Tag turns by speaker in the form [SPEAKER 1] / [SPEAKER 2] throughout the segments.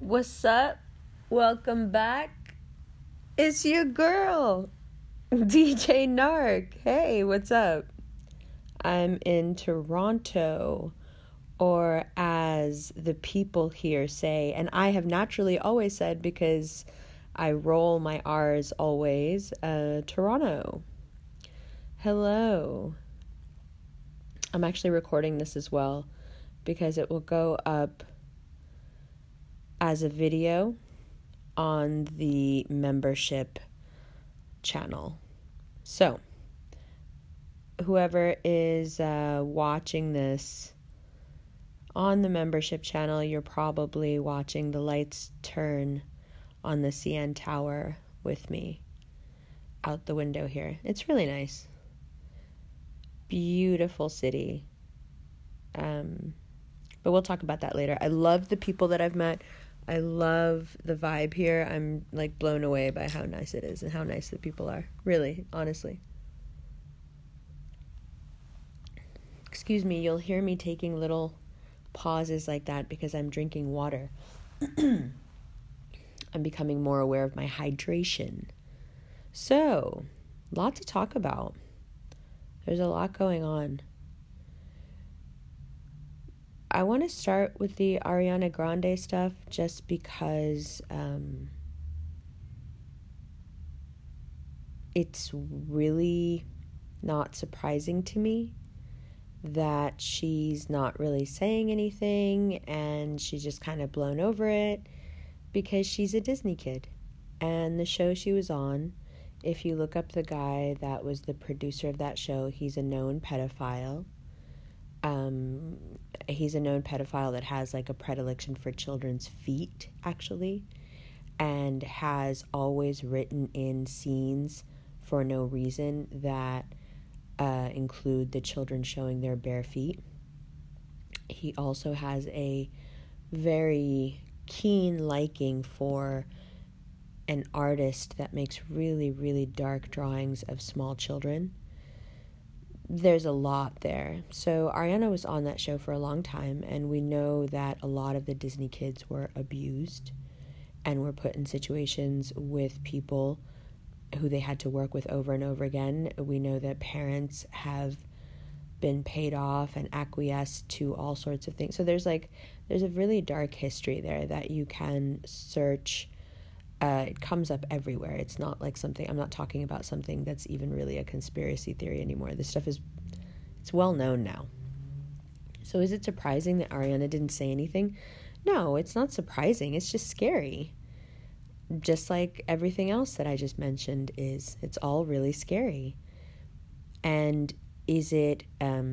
[SPEAKER 1] What's up? Welcome back. It's your girl, DJ Narc. Hey, what's up? I'm in Toronto, or as the people here say, and I have naturally always said because I roll my R's always, Toronto. Hello. I'm actually recording this as well because it will go up as a video on the membership channel. So, whoever is watching this on the membership channel, you're probably watching the lights turn on the CN Tower with me out the window here. It's really nice. Beautiful city. But we'll talk about that later. I love the people that I've met. I love the vibe here. I'm like blown away by how nice it is and how nice the people are. Really, honestly. Excuse me, you'll hear me taking little pauses like that because I'm drinking water. I'm becoming more aware of my hydration. So, lot to talk about. There's a lot going on. I want to start with the Ariana Grande stuff just because it's really not surprising to me that she's not really saying anything and she's just kind of blown over it because she's a Disney kid. And the show she was on, if you look up the guy that was the producer of that show, he's a known pedophile. He's a known pedophile that has like a predilection for children's feet, actually, and has always written in scenes for no reason that include the children showing their bare feet. He also has a very keen liking for an artist that makes really, really dark drawings of small children. There's a lot there. So Ariana was on that show for a long time, and we know that a lot of the Disney kids were abused and were put in situations with people who they had to work with over and over again. We know that parents have been paid off and acquiesced to all sorts of things. So there's a really dark history there that you can search. It comes up everywhere. It's not like something, I'm not talking about something that's even really a conspiracy theory anymore. This stuff it's well known now. So is it surprising that Ariana didn't say anything? No, it's not surprising. It's just scary. Just like everything else that I just mentioned is. It's all really scary. And is it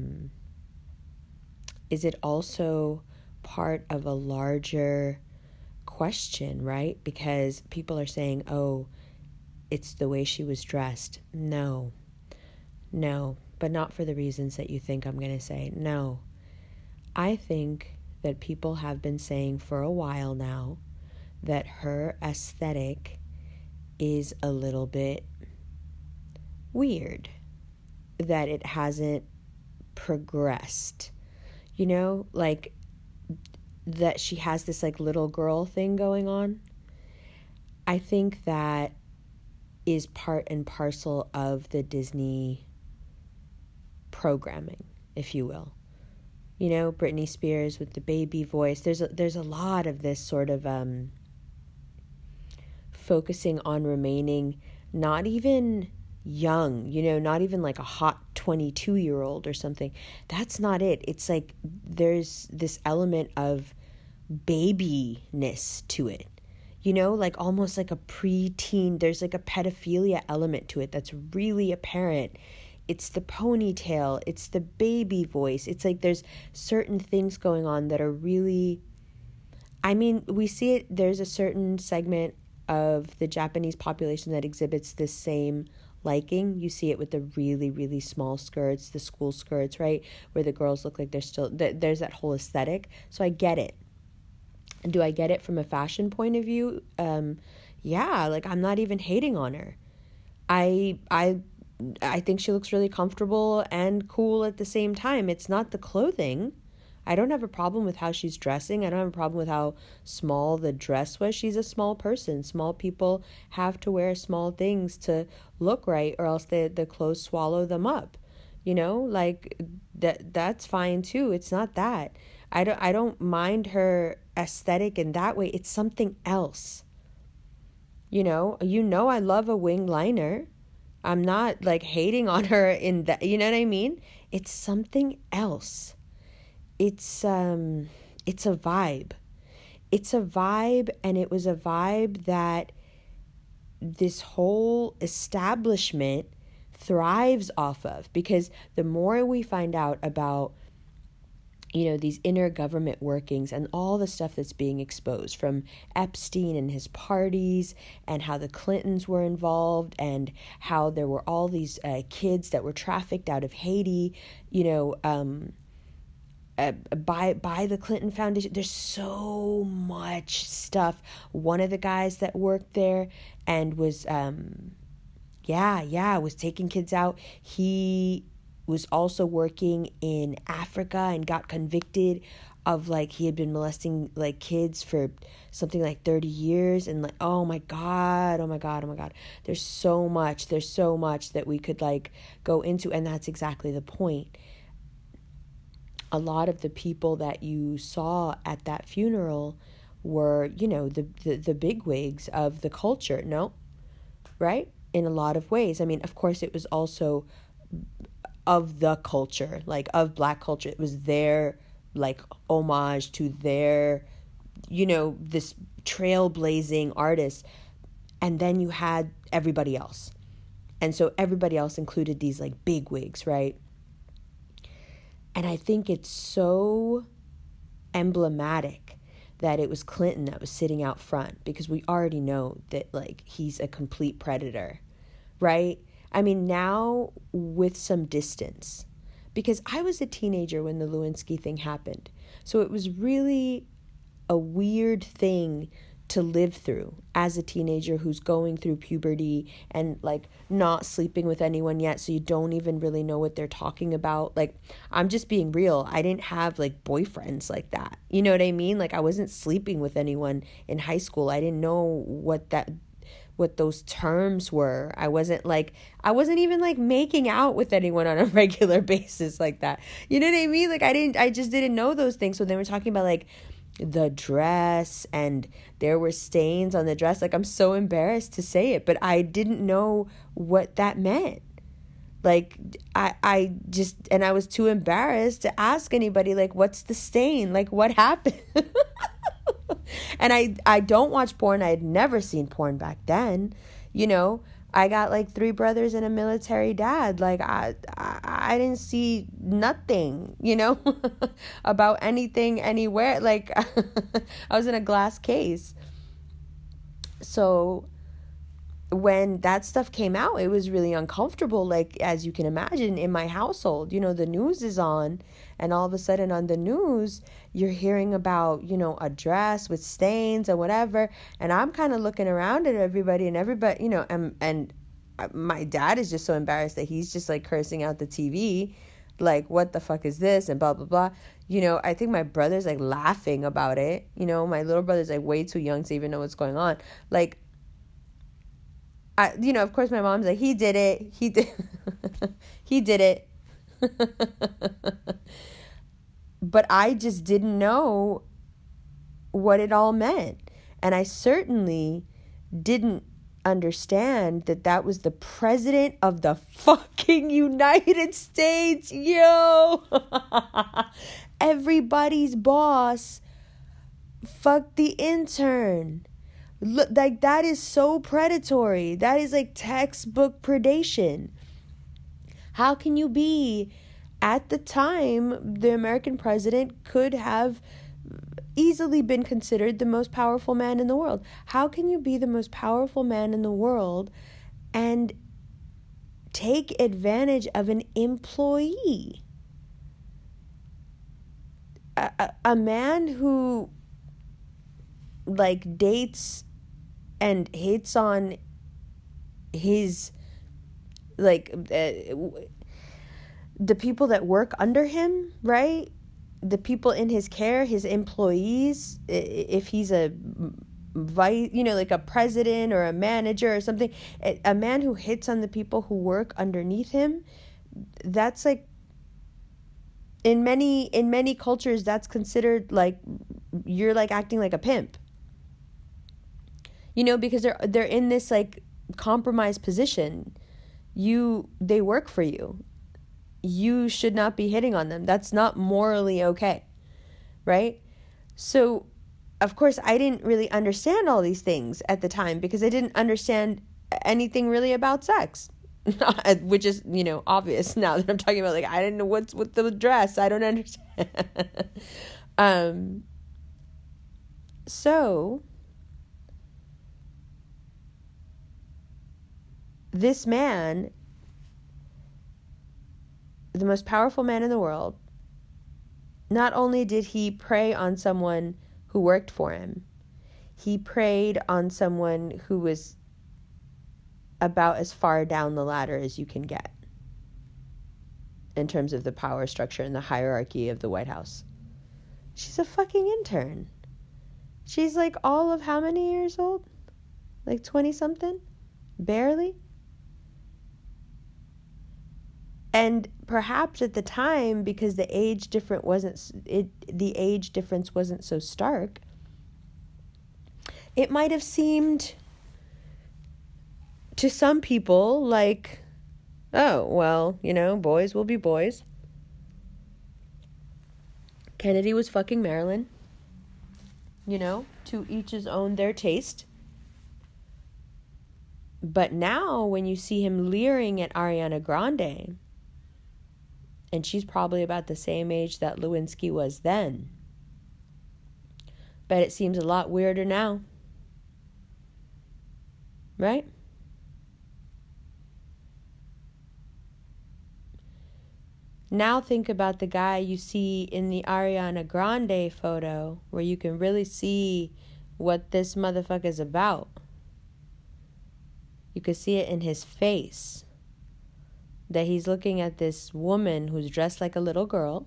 [SPEAKER 1] also part of a larger question, right? Because people are saying, oh, it's the way she was dressed. No, but not for the reasons that you think I'm going to say. No, I think that people have been saying for a while now that her aesthetic is a little bit weird, that it hasn't progressed, like that she has this like little girl thing going on. I think that is part and parcel of the Disney programming, if you will. Britney Spears with the baby voice. There's a lot of this sort of focusing on remaining not even young, not even like a hot 22-year-old or something. That's not it. It's like there's this element of babiness to it, like almost like a preteen. There's like a pedophilia element to it that's really apparent. It's the ponytail, it's the baby voice. It's like there's certain things going on that are really, we see it. There's a certain segment of the Japanese population that exhibits this same liking. You see it with the really, really small skirts, the school skirts, right? Where the girls look like they're still, there's that whole aesthetic. So I get it. Do I get it from a fashion point of view? Yeah, like I'm not even hating on her. I think she looks really comfortable and cool at the same time. It's not the clothing. I don't have a problem with how she's dressing. I don't have a problem with how small the dress was. She's a small person. Small people have to wear small things to look right, or else the clothes swallow them up. Like that's fine too. It's not that. I don't mind her aesthetic in that way. It's something else. I love a wing liner. I'm not like hating on her in that, you know what I mean? It's something else. It's a vibe. It's a vibe, and it was a vibe that this whole establishment thrives off of, because the more we find out about these inner government workings and all the stuff that's being exposed from Epstein and his parties, and how the Clintons were involved, and how there were all these kids that were trafficked out of Haiti, by the Clinton Foundation. There's so much stuff. One of the guys that worked there and was, was taking kids out. He was also working in Africa and got convicted of he had been molesting kids for something like 30 years. And oh my God. There's so much that we could go into. And that's exactly the point. A lot of the people that you saw at that funeral were, the bigwigs of the culture. No, right? In a lot of ways. I mean, of course, it was also of the culture, of Black culture. It was their homage to their, this trailblazing artist. And then you had everybody else. And so everybody else included these big wigs, right? And I think it's so emblematic that it was Clinton that was sitting out front, because we already know that he's a complete predator, right? I mean, now with some distance, because I was a teenager when the Lewinsky thing happened. So it was really a weird thing to live through as a teenager who's going through puberty and not sleeping with anyone yet. So you don't even really know what they're talking about. I'm just being real. I didn't have boyfriends like that. You know what I mean? I wasn't sleeping with anyone in high school. I didn't know what those terms were. I wasn't even making out with anyone on a regular basis like that. You know what I mean? I just didn't know those things. So they were talking about the dress, and there were stains on the dress. I'm so embarrassed to say it, but I didn't know what that meant. I just, and I was too embarrassed to ask anybody, what's the stain? What happened? And I don't watch porn. I had never seen porn back then. I got 3 brothers and a military dad. I didn't see nothing, about anything anywhere. I was in a glass case. So when that stuff came out, it was really uncomfortable. As you can imagine, in my household, the news is on, and all of a sudden on the news, you're hearing about, a dress with stains and whatever. And I'm kind of looking around at everybody, and and my dad is just so embarrassed that he's just cursing out the TV. What the fuck is this? And blah, blah, blah. I think my brother's laughing about it. My little brother's way too young to even know what's going on. Of course my mom's he did it. He did, he did it. But I just didn't know what it all meant. And I certainly didn't understand that was the president of the fucking United States. Yo! Everybody's boss fucked the intern. Look, that is so predatory. That is textbook predation. How can you be, at the time, the American president could have easily been considered the most powerful man in the world. How can you be the most powerful man in the world and take advantage of an employee? A man who dates and hates on his the people that work under him, right? the people in his care, his employees, if he's a vice, like a president or a manager or something, a man who hits on the people who work underneath him, that's like, in many cultures, that's considered like you're like acting like a pimp, because they're in this like compromised position. They work for you. You should not be hitting on them. That's not morally okay, right? So, of course, I didn't really understand all these things at the time because I didn't understand anything really about sex, which is, obvious now that I'm talking about, like, I didn't know what's with the dress. I don't understand. So, this man, the most powerful man in the world, not only did he prey on someone who worked for him, he preyed on someone who was about as far down the ladder as you can get in terms of the power structure and the hierarchy of the White House. She's a fucking intern. She's like all of how many years old? Like 20 something? Barely? And perhaps at the time, because the age difference wasn't so stark, it might have seemed to some people like, oh, well, boys will be boys. Kennedy was fucking Marilyn. To each his own, their taste. But now when you see him leering at Ariana Grande, and she's probably about the same age that Lewinsky was then, but it seems a lot weirder now. Right? Now think about the guy you see in the Ariana Grande photo, where you can really see what this motherfucker's about. You can see it in his face, that he's looking at this woman who's dressed like a little girl.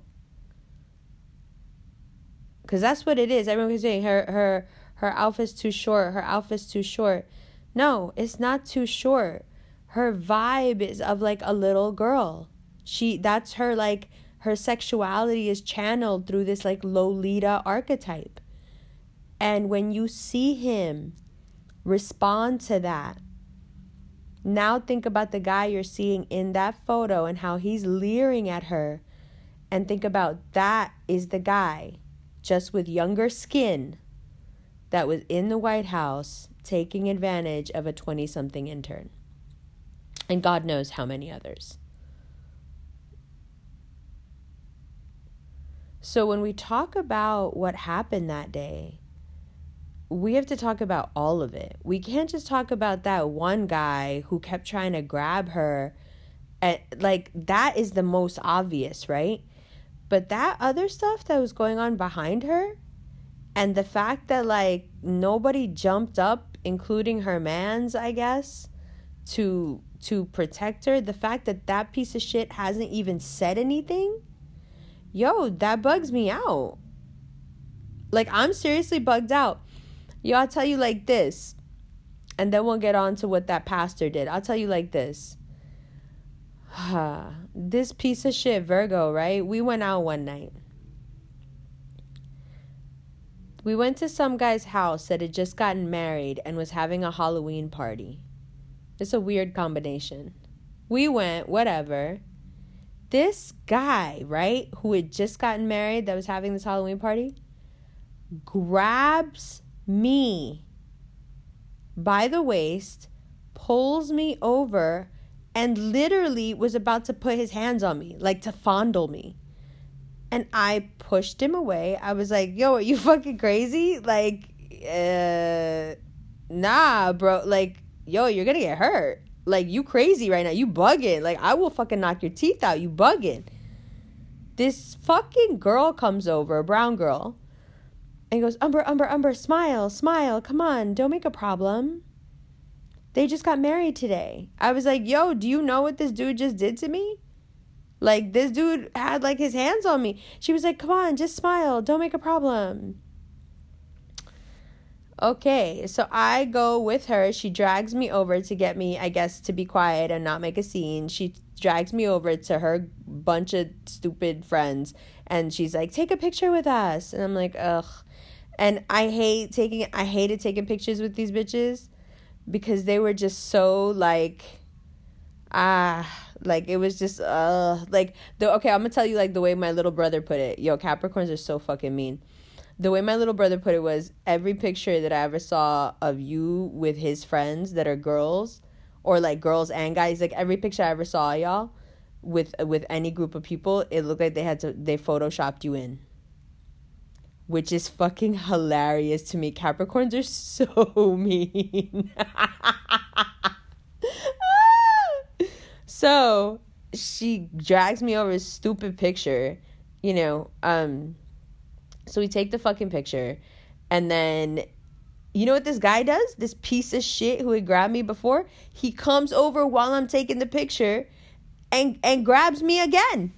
[SPEAKER 1] Because that's what it is. Everyone was saying her outfit's too short. Her outfit's too short. No, it's not too short. Her vibe is of like a little girl. That's her, like, her sexuality is channeled through this like Lolita archetype. And when you see him respond to that, now think about the guy you're seeing in that photo and how he's leering at her, and think about that is the guy, just with younger skin, that was in the White House taking advantage of a 20-something intern. And God knows how many others. So when we talk about what happened that day, we have to talk about all of it. We can't just talk about that one guy who kept trying to grab her. Like, that is the most obvious, right? But that other stuff that was going on behind her, and the fact that, like, nobody jumped up, including her mans, I guess, to protect her, the fact that that piece of shit hasn't even said anything, yo, that bugs me out. Like, I'm seriously bugged out. Yo, I'll tell you like this, and then we'll get on to what that pastor did. I'll tell you like this. This piece of shit, Virgo, right? We went out one night. We went to some guy's house that had just gotten married and was having a Halloween party. It's a weird combination. We went, whatever. This guy, right, who had just gotten married, that was having this Halloween party, grabs me by the waist, pulls me over, and literally was about to put his hands on me, like to fondle me. And I pushed him away. I was like, yo, are you fucking crazy? Like, nah, bro. Like, yo, you're gonna get hurt. Like, you crazy right now. You bugging. Like, I will fucking knock your teeth out. You bugging. This fucking girl comes over, a brown girl, and goes, Umber, smile. Come on, don't make a problem. They just got married today. I was like, yo, do you know what this dude just did to me? Like, this dude had, like, his hands on me. She was like, come on, just smile. Don't make a problem. Okay, so I go with her. She drags me over to get me, I guess, to be quiet and not make a scene. She drags me over to her bunch of stupid friends. And she's like, take a picture with us. And I'm like, ugh. And I hated taking pictures with these bitches because they were just so, like, like, it was just, like, okay, I'm gonna tell you, like, the way my little brother put it. Yo, Capricorns are so fucking mean. The way my little brother put it was, every picture that I ever saw of you with his friends that are girls, or, like, girls and guys, like, every picture I ever saw y'all with any group of people, it looked like they photoshopped you in. Which is fucking hilarious to me. Capricorns are so mean. So she drags me over a stupid picture, you know. So we take the fucking picture, and then, you know what this guy does? This piece of shit who had grabbed me before, he comes over while I'm taking the picture and grabs me again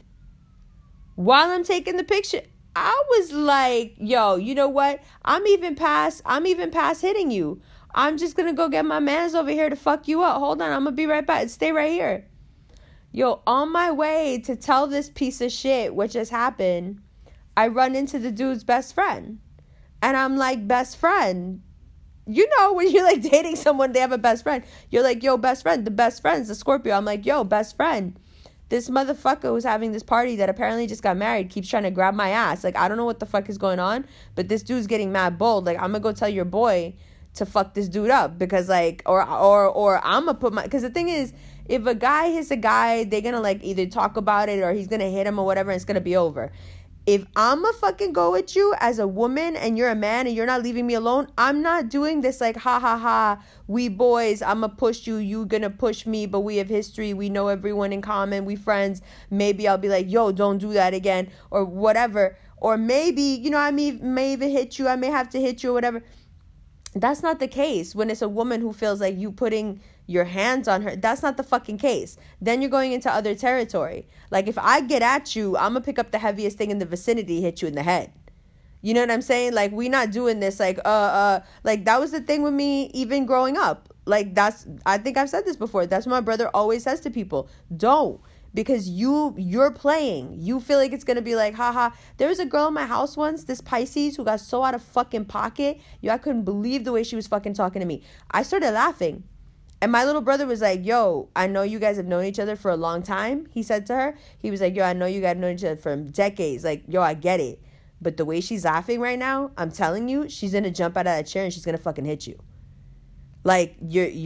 [SPEAKER 1] while I'm taking the picture. I was like, yo, you know what? I'm even past hitting you. I'm just gonna go get my mans over here to fuck you up. Hold on, I'm gonna be right back. Stay right here. Yo, on my way to tell this piece of shit what just happened, I run into the dude's best friend. And I'm like, best friend. You know, when you're, like, dating someone, they have a best friend. You're like, yo, best friend. The best friend's the Scorpio. I'm like, yo, best friend. This motherfucker who's having this party that apparently just got married keeps trying to grab my ass. Like, I don't know what the fuck is going on, but this dude's getting mad bold. Like, I'm gonna go tell your boy to fuck this dude up because, like, or I'm gonna put my, because the thing is, if a guy hits a guy, they're gonna, like, either talk about it or he's gonna hit him or whatever, and it's gonna be over. If I'm a fucking go at you as a woman and you're a man and you're not leaving me alone, I'm not doing this like, ha, ha, ha, we boys, I'm going to push you, you going to push me, but we have history, we know everyone in common, we friends. Maybe I'll be like, yo, don't do that again, or whatever. Or maybe, you know, I may even hit you, I may have to hit you or whatever. That's not the case when it's a woman who feels like you putting your hands on her. That's not the fucking case. Then you're going into other territory. Like, if I get at you, I'm gonna pick up the heaviest thing in the vicinity, hit you in the head. You know what I'm saying? Like, we not doing this like like, that was the thing with me even growing up. Like, I think I've said this before. That's what my brother always says to people. Don't. Because you're playing. You feel like it's going to be like, haha. There was a girl in my house once, this Pisces, who got so out of fucking pocket. I couldn't believe the way she was fucking talking to me. I started laughing. And my little brother was like, yo, I know you guys have known each other for a long time. He said to her, he was like, yo, I know you guys have known each other for decades. Like, yo, I get it. But the way she's laughing right now, I'm telling you, she's going to jump out of that chair and she's going to fucking hit you. Like,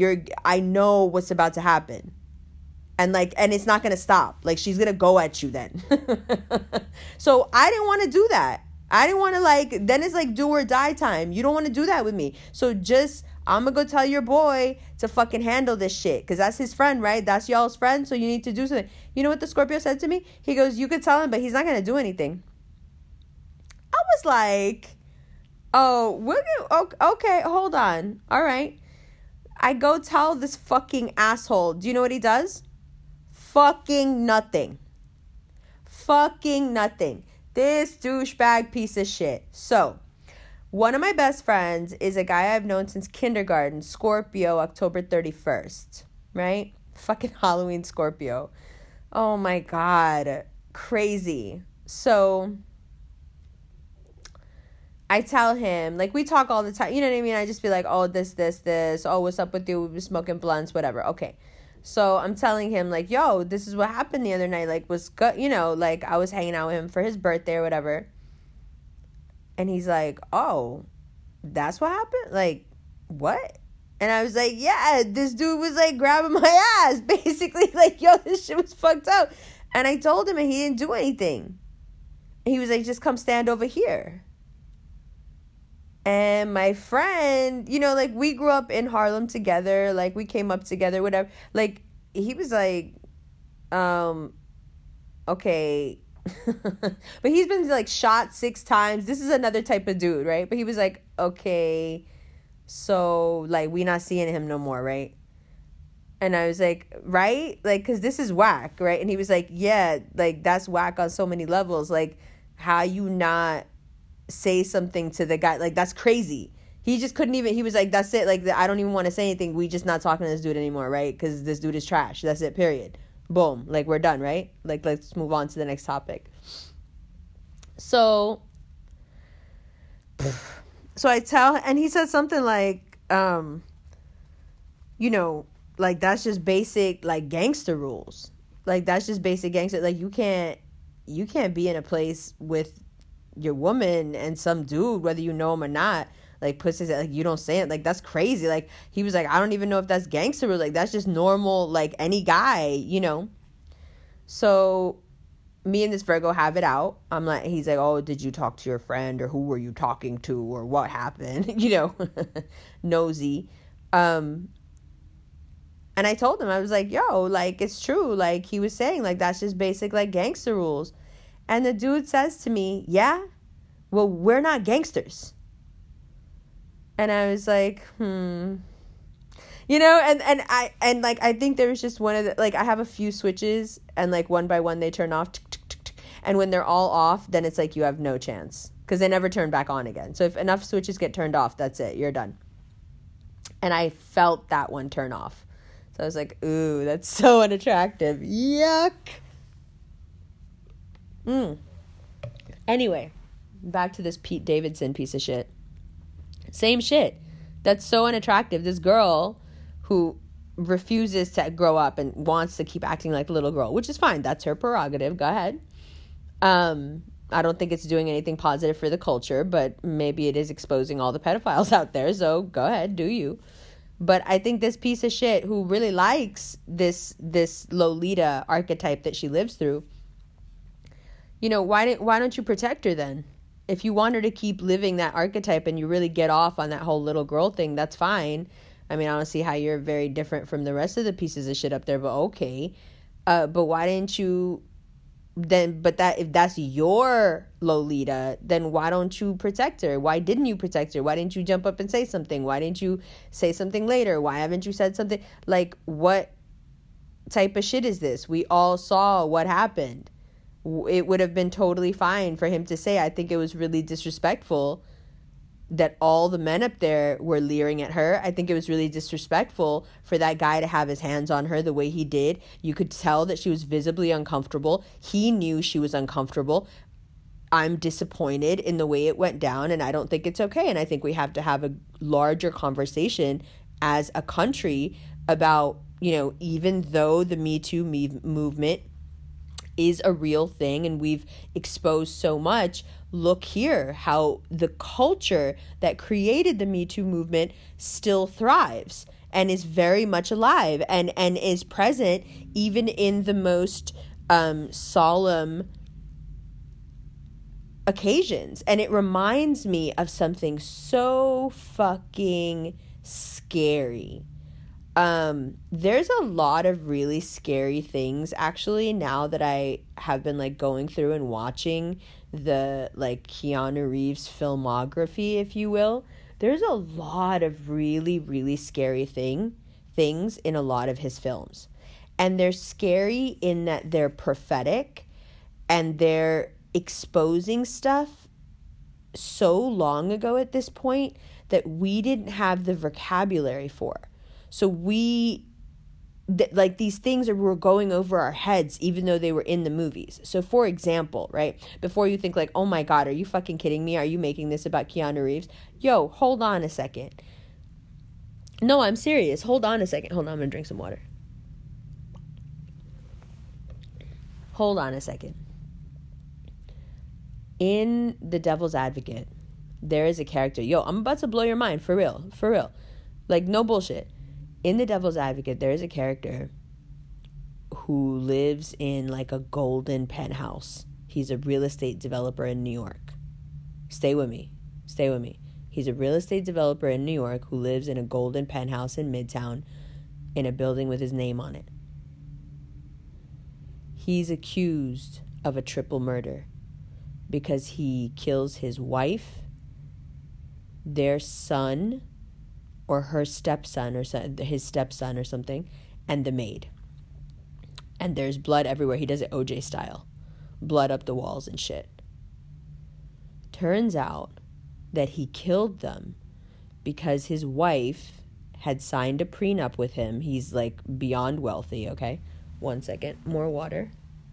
[SPEAKER 1] I know what's about to happen. And, like, and it's not going to stop. Like, she's going to go at you then. So I didn't want to do that. I didn't want to, like, then it's like do or die time. You don't want to do that with me. So I'm going to go tell your boy to fucking handle this shit. Because that's his friend, right? That's y'all's friend. So you need to do something. You know what the Scorpio said to me? He goes, you could tell him, but he's not going to do anything. I was like, okay, hold on. All right. I go tell this fucking asshole. Do you know what he does? Fucking nothing. Fucking nothing. This douchebag piece of shit. So, one of my best friends is a guy I've known since kindergarten, Scorpio, October 31st, right? Fucking Halloween Scorpio. Oh my God. Crazy. So, I tell him, like, we talk all the time, you know what I mean? I just be like, oh, this. Oh, what's up with you? We're smoking blunts, whatever. Okay. So I'm telling him, like, yo, this is what happened the other night. Like, was good, you know, like, I was hanging out with him for his birthday or whatever. And he's like, oh, that's what happened? Like, what? And I was like, yeah, this dude was, like, grabbing my ass. Basically, like, yo, this shit was fucked up. And I told him, and he didn't do anything. And he was like, just come stand over here. And my friend, you know, like, we grew up in Harlem together. Like, we came up together, whatever. Like, he was like, okay. But he's been, like, shot 6 times. This is another type of dude, right? But he was like, okay, so, like, we not seeing him no more, right? And I was like, right? Like, because this is whack, right? And he was like, yeah, like, that's whack on so many levels. Like, how you not say something to the guy? Like, that's crazy. He just couldn't even, he was like, that's it. Like, I don't even want to say anything. We just not talking to this dude anymore, right? Because this dude is trash. That's it, period. Boom. Like, we're done, right? Like, let's move on to the next topic. So I tell, and he said something like, you know, like, that's just basic, like, gangster rules. Like, that's just basic gangster. Like, you can't be in a place with your woman and some dude, whether you know him or not, like, puts his, like, you don't say it. Like, that's crazy. Like, he was like, I don't even know if that's gangster rules. Like, that's just normal, like, any guy, you know. So me and this Virgo have it out. I'm like, he's like, oh, did you talk to your friend, or who were you talking to, or what happened? You know, nosy. And I told him, I was like, yo, like, it's true. Like, he was saying, like, that's just basic, like, gangster rules. And the dude says to me, yeah, well, we're not gangsters. And I was like, You know, and I think there was just one of the, like, I have a few switches, and, like, one by one they turn off. And when they're all off, then it's like you have no chance, because they never turn back on again. So if enough switches get turned off, that's it. You're done. And I felt that one turn off. So I was like, ooh, that's so unattractive. Yuck. Anyway, back to this Pete Davidson piece of shit. Same shit. That's so unattractive. This girl who refuses to grow up and wants to keep acting like a little girl, which is fine. That's her prerogative. Go ahead. I don't think it's doing anything positive for the culture, but maybe it is exposing all the pedophiles out there. So go ahead, do you. But I think this piece of shit who really likes this Lolita archetype that she lives through, you know, why don't you protect her then? If you want her to keep living that archetype and you really get off on that whole little girl thing, that's fine. I mean, I don't see how you're very different from the rest of the pieces of shit up there, but okay. But why didn't you then, but that, if that's your Lolita, then why don't you protect her? Why didn't you protect her? Why didn't you jump up and say something? Why didn't you say something later? Why haven't you said something? Like, what type of shit is this? We all saw what happened. It would have been totally fine for him to say, I think it was really disrespectful that all the men up there were leering at her. I think it was really disrespectful for that guy to have his hands on her the way he did. You could tell that she was visibly uncomfortable. He knew she was uncomfortable. I'm disappointed in the way it went down, and I don't think it's okay. And I think we have to have a larger conversation as a country about, you know, even though the Me Too movement is a real thing and we've exposed so much, look here how the culture that created the Me Too movement still thrives and is very much alive and is present even in the most solemn occasions. And it reminds me of something so fucking scary. There's a lot of really scary things actually now that I have been like going through and watching the like Keanu Reeves filmography, if you will. There's a lot of really, really scary things in a lot of his films. And they're scary in that they're prophetic and they're exposing stuff so long ago at this point that we didn't have the vocabulary for. So like these things were going over our heads even though they were in the movies. So for example, right, before you think like, oh my God, are you fucking kidding me? Are you making this about Keanu Reeves? Yo, hold on a second. No, I'm serious. Hold on a second. Hold on, I'm gonna drink some water. Hold on a second. In The Devil's Advocate, there is a character. Yo, I'm about to blow your mind, for real. For real. Like, no bullshit. In The Devil's Advocate, there is a character who lives in like a golden penthouse. He's a real estate developer in New York. Stay with me. Stay with me. He's a real estate developer in New York who lives in a golden penthouse in Midtown in a building with his name on it. He's accused of a triple murder because he kills his wife, their son, or her stepson, or his stepson or something, and the maid. And there's blood everywhere. He does it OJ style. Blood up the walls and shit. Turns out that he killed them because his wife had signed a prenup with him. He's like beyond wealthy, okay? 1 second. More water.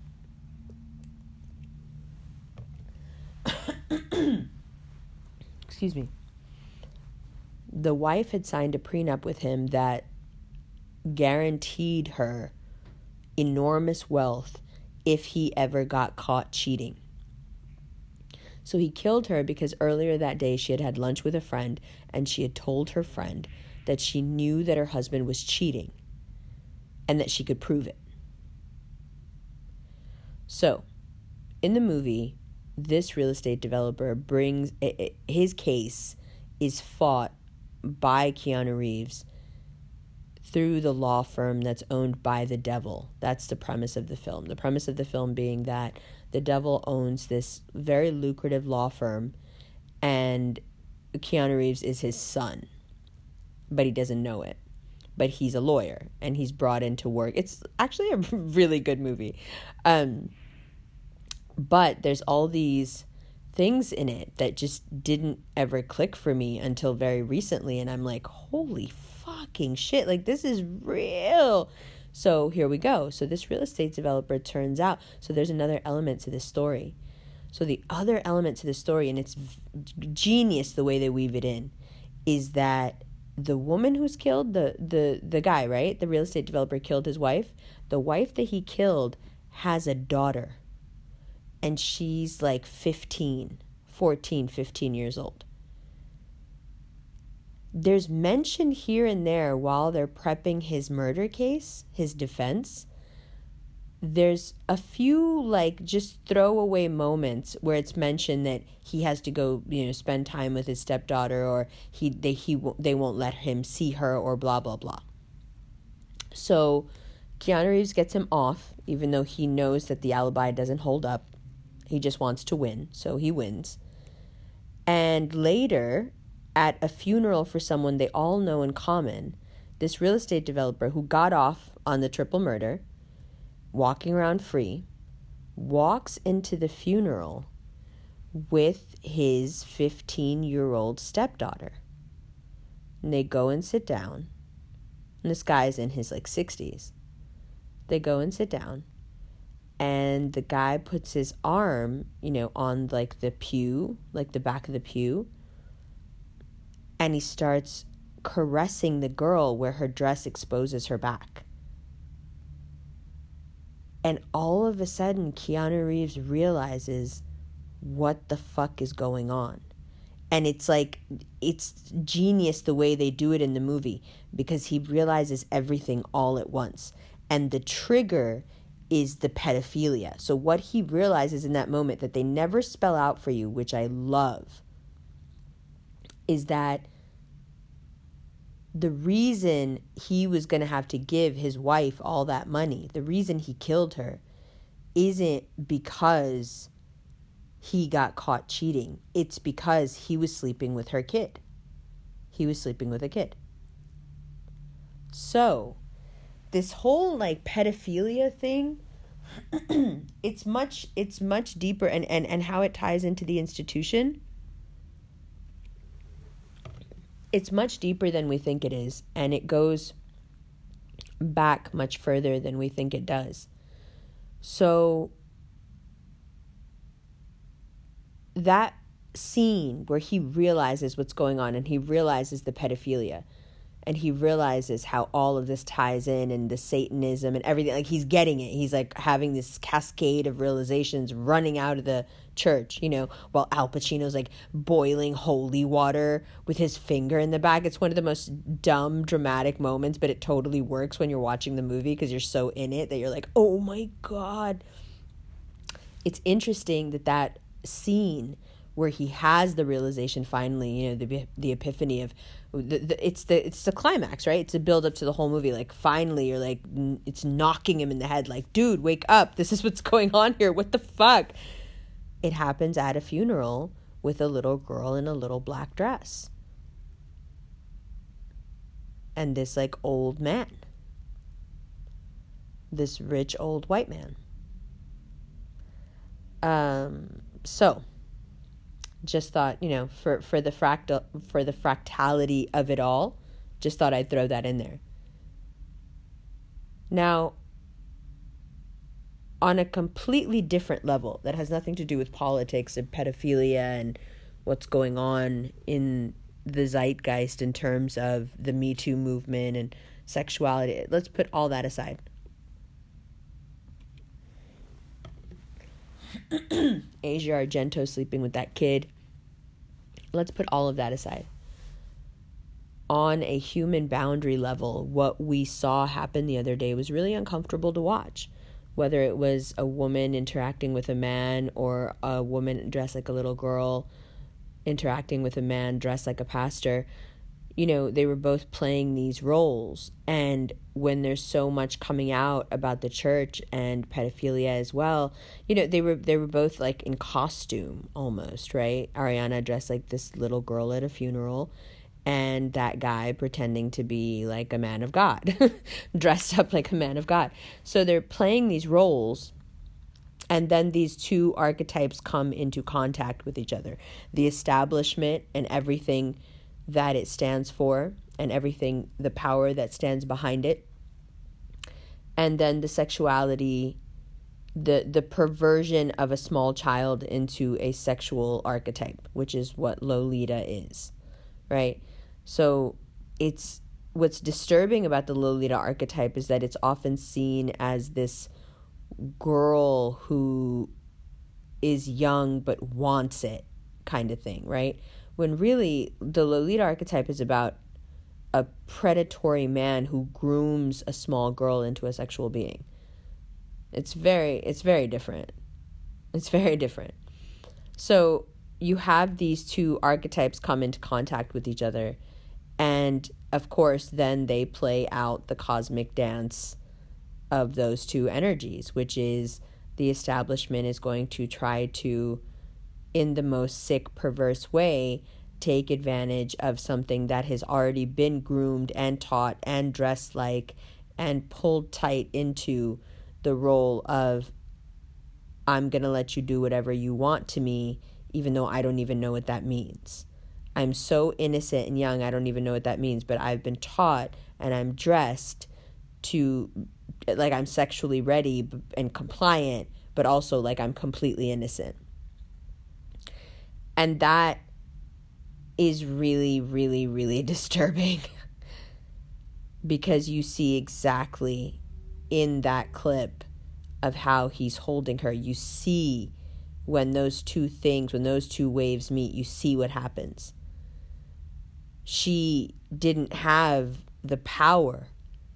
[SPEAKER 1] Excuse me. The wife had signed a prenup with him that guaranteed her enormous wealth if he ever got caught cheating. So he killed her because earlier that day she had had lunch with a friend and she had told her friend that she knew that her husband was cheating and that she could prove it. So, in the movie, this real estate developer brings, his case is fought by Keanu Reeves through the law firm that's owned by the devil. That's the premise of the film. The premise of the film being that the devil owns this very lucrative law firm and Keanu Reeves is his son, but he doesn't know it. But he's a lawyer and he's brought in to work. It's actually a really good movie. But there's all these things in it that just didn't ever click for me until very recently. And I'm like, holy fucking shit. Like, this is real. So here we go. So this real estate developer turns out. So there's another element to this story. So the other element to the story, and it's genius the way they weave it in, is that the woman who's killed, the guy, right? The real estate developer killed his wife. The wife that he killed has a daughter. And she's like 14, 15 years old. There's mention here and there while they're prepping his murder case, his defense. There's a few like just throwaway moments where it's mentioned that he has to go, spend time with his stepdaughter, or they won't let him see her, or blah blah blah. So Keanu Reeves gets him off, even though he knows that the alibi doesn't hold up. He just wants to win, so he wins. And later, at a funeral for someone they all know in common, this real estate developer who got off on the triple murder, walking around free, walks into the funeral with his 15-year-old stepdaughter. And they go and sit down. And this guy's in his 60s. They go and sit down. And the guy puts his arm, on the pew, the back of the pew. And he starts caressing the girl where her dress exposes her back. And all of a sudden, Keanu Reeves realizes what the fuck is going on. And it's genius the way they do it in the movie, because he realizes everything all at once. And the trigger is the pedophilia. So what he realizes in that moment that they never spell out for you, which I love, is that the reason he was going to have to give his wife all that money, the reason he killed her, isn't because he got caught cheating. It's because he was sleeping with her kid. He was sleeping with a kid. So this whole pedophilia thing, it's much deeper, and how it ties into the institution, it's much deeper than we think it is, and it goes back much further than we think it does. So that scene where he realizes what's going on, and he realizes the pedophilia, and he realizes how all of this ties in, and the Satanism and everything, he's getting it. He's having this cascade of realizations running out of the church, while Al Pacino's boiling holy water with his finger in the back. It's one of the most dumb, dramatic moments, but it totally works when you're watching the movie because you're so in it that you're like, oh my God. It's interesting that scene where he has the realization finally, the epiphany of it's the climax, right? It's a build up to the whole movie. Finally, you're it's knocking him in the head, dude, wake up. This is what's going on here. What the fuck? It happens at a funeral with a little girl in a little black dress. And this old man. this rich old white man. So just thought, for the fractality of it all, just thought I'd throw that in there. Now, on a completely different level that has nothing to do with politics and pedophilia and what's going on in the zeitgeist in terms of the Me Too movement and sexuality, let's put all that aside. Asia Argento sleeping with that kid. Let's put all of that aside. On a human boundary level, what we saw happen the other day was really uncomfortable to watch. Whether it was a woman interacting with a man or a woman dressed like a little girl interacting with a man dressed like a pastor, they were both playing these roles. And when there's so much coming out about the church and pedophilia as well, they were both like in costume almost, right? Ariana dressed like this little girl at a funeral, and that guy pretending to be like a man of God, dressed up like a man of God. So they're playing these roles, and then these two archetypes come into contact with each other. The establishment and everything that it stands for, and everything, the power that stands behind it. And then the sexuality, the perversion of a small child into a sexual archetype, which is what Lolita is, right? So it's, what's disturbing about the Lolita archetype is that it's often seen as this girl who is young but wants it kind of thing, right? When really the Lolita archetype is about a predatory man who grooms a small girl into a sexual being. It's very different. It's very different. So you have these two archetypes come into contact with each other, and of course then they play out the cosmic dance of those two energies, which is the establishment is going to try to, in the most sick, perverse way, take advantage of something that has already been groomed and taught and dressed like and pulled tight into the role of, I'm going to let you do whatever you want to me, even though I don't even know what that means. I'm so innocent and young, I don't even know what that means, but I've been taught and I'm dressed to, like, I'm sexually ready and compliant, but also like I'm completely innocent. And that is really, really, really disturbing because you see exactly in that clip of how he's holding her, you see when those two waves meet, you see what happens. She didn't have the power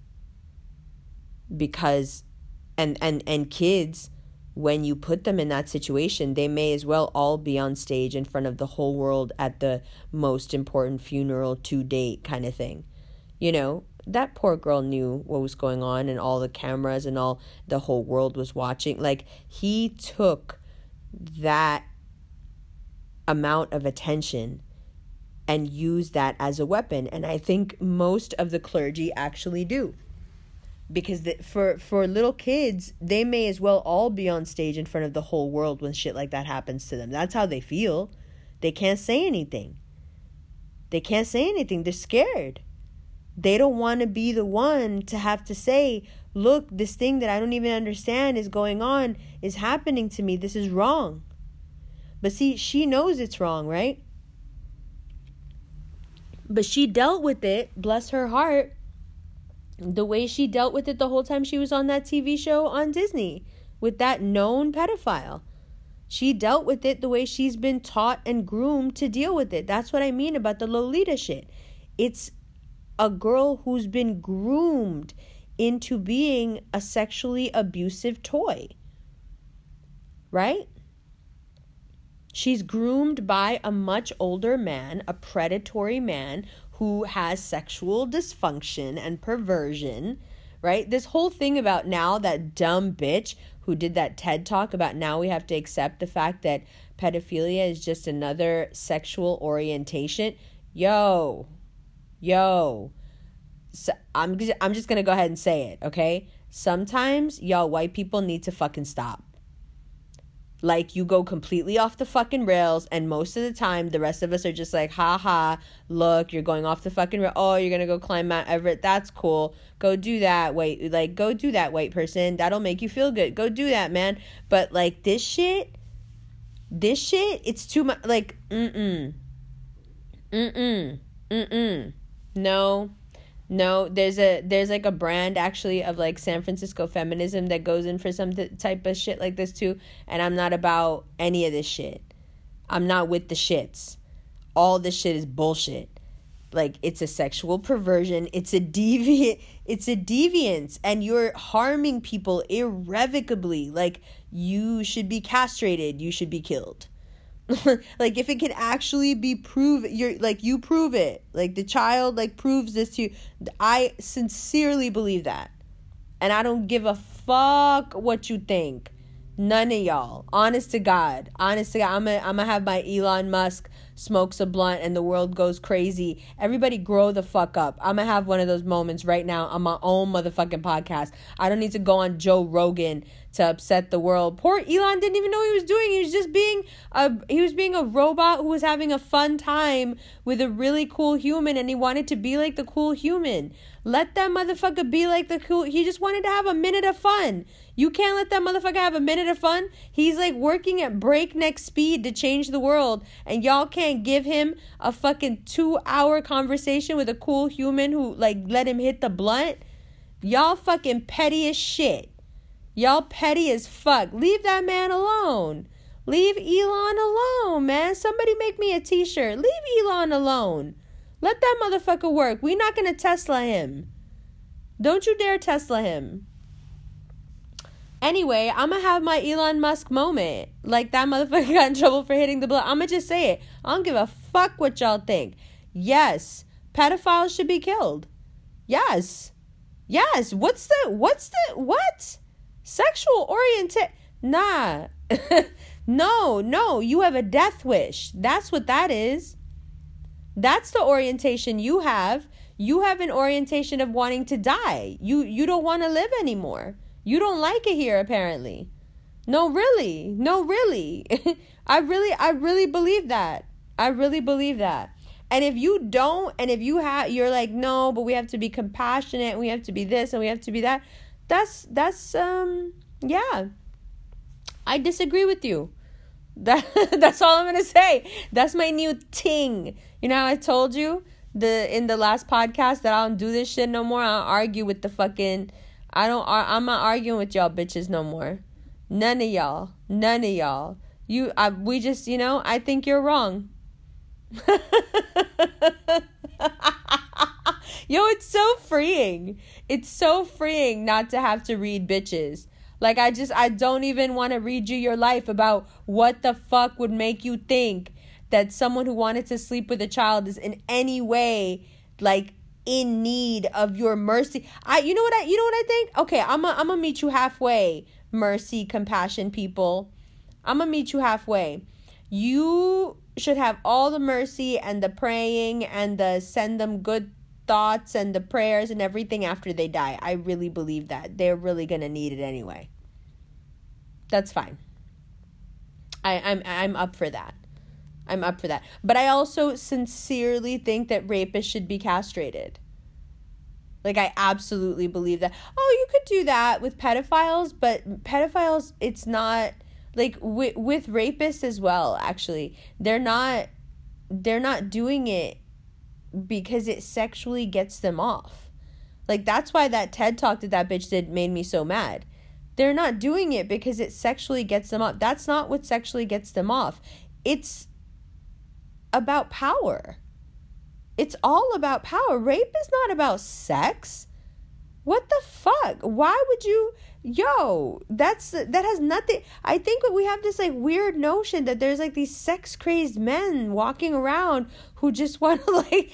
[SPEAKER 1] because, and kids, when you put them in that situation, they may as well all be on stage in front of the whole world at the most important funeral to date kind of thing. That poor girl knew what was going on, and all the cameras and all the whole world was watching. Like, he took that amount of attention and used that as a weapon. And I think most of the clergy actually do. Because for little kids, they may as well all be on stage in front of the whole world when shit like that happens to them. That's how they feel. They can't say anything. They're scared. They don't want to be the one to have to say, look, this thing that I don't even understand is going on, is happening to me. This is wrong. But see, she knows it's wrong, right? But she dealt with it, bless her heart, the way she dealt with it the whole time she was on that TV show on Disney with that known pedophile. She dealt with it the way she's been taught and groomed to deal with it. That's what I mean about the Lolita shit. It's a girl who's been groomed into being a sexually abusive toy. Right? She's groomed by a much older man, a predatory man who has sexual dysfunction and perversion, right? This whole thing about now that dumb bitch who did that TED talk about now we have to accept the fact that pedophilia is just another sexual orientation. Yo. So I'm just going to go ahead and say it, okay? sometimes y'all white people need to fucking stop. Like, you go completely off the fucking rails, and most of the time, the rest of us are just like, ha ha, look, you're going off the fucking rail. Oh, you're gonna go climb Mount Everest. That's cool. Go do that. Go do that, white person. That'll make you feel good. Go do that, man. But, like, this shit, it's too much. Like, No, there's like a brand actually of like San Francisco feminism that goes in for some type of shit like this too. And I'm not about any of this shit. I'm not with the shits. All this shit is bullshit. Like, it's a sexual perversion. It's a deviance, and you're harming people irrevocably. Like, you should be castrated. You should be killed. Like, if it can actually be proven, you prove it. Like, the child, like, proves this to you. I sincerely believe that. And I don't give a fuck what you think. None of y'all. Honest to God. I'm gonna have my Elon Musk smokes a blunt and the world goes crazy. Everybody grow the fuck up. I'm gonna have one of those moments right now on my own motherfucking podcast. I don't need to go on Joe Rogan to upset the world. Poor Elon didn't even know what he was doing. He was just being a robot who was having a fun time with a really cool human, and he wanted to be like the cool human. Let that motherfucker be like the cool. He just wanted to have a minute of fun. You can't let that motherfucker have a minute of fun. He's like working at breakneck speed to change the world, and y'all can't give him a fucking 2-hour conversation with a cool human who like let him hit the blunt. Y'all fucking petty as shit. Y'all petty as fuck. Leave that man alone. Leave Elon alone, man. Somebody make me a t-shirt. Leave Elon alone. Let that motherfucker work. We're not going to Tesla him. Don't you dare Tesla him. Anyway, I'm going to have my Elon Musk moment. Like, that motherfucker got in trouble for hitting the blunt. I'm going to just say it. I don't give a fuck what y'all think. Yes, pedophiles should be killed. Yes. What? Sexual orientation? Nah. No, you have a death wish. That's what that is. That's the orientation you have. You have an orientation of wanting to die. You don't want to live anymore. You don't like it here, apparently. No, really. I really believe that. And if you don't, and if you're like, no, but we have to be compassionate, and we have to be this, and we have to be that. That's yeah. I disagree with you. That's all I'm gonna say. That's my new ting. You know how I told you in the last podcast that I don't do this shit no more. I don't argue with the fucking. I'm not arguing with y'all bitches no more. None of y'all. We just, I think you're wrong. Yo, it's so freeing. It's so freeing not to have to read bitches. Like, I don't even want to read you your life about what the fuck would make you think that someone who wanted to sleep with a child is in any way, like, in need of your mercy. You know what I think? Okay, I'm gonna meet you halfway, mercy, compassion people. I'm gonna meet you halfway. You should have all the mercy and the praying and the send them good thoughts and the prayers and everything after they die. I really believe that. They're really gonna need it anyway. That's fine. I'm up for that. But I also sincerely think that rapists should be castrated. Like, I absolutely believe that. Oh, you could do that with pedophiles, but pedophiles, it's not, like, with rapists as well, actually. They're not doing it because it sexually gets them off. Like, that's why that TED Talk that bitch did made me so mad. They're not doing it because it sexually gets them off. That's not what sexually gets them off. It's about power. It's all about power. Rape is not about sex. What the fuck? Why would you? That has nothing. I think we have this like weird notion that there's like these sex crazed men walking around who just want to like.